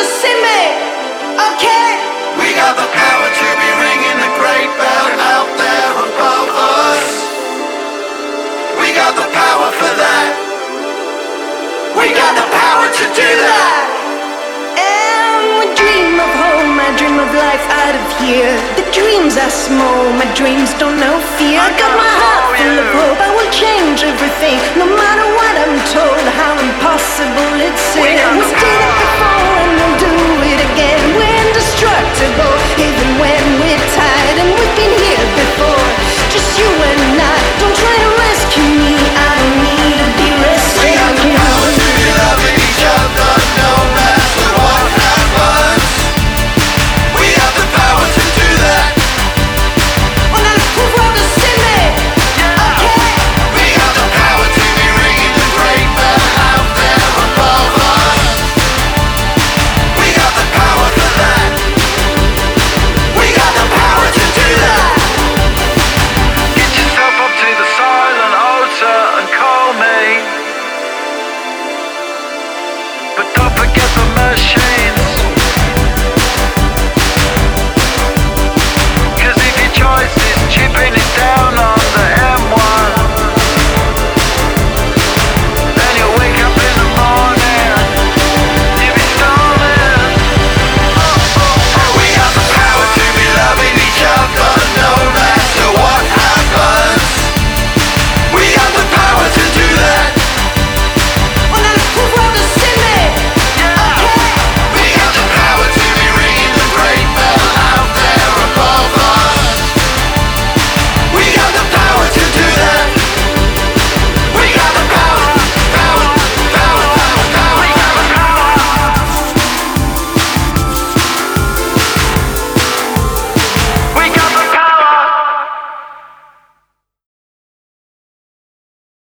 see me, okay? We got the power to be ringing the great bell out there above us. We got the power for that. We got the power to do that. And we dream of home, I dream of life out of here. The dreams are small, my dreams don't know fear. I got my heart full of hope, I will change everything. No matter what I'm told, how impossible it seems. We still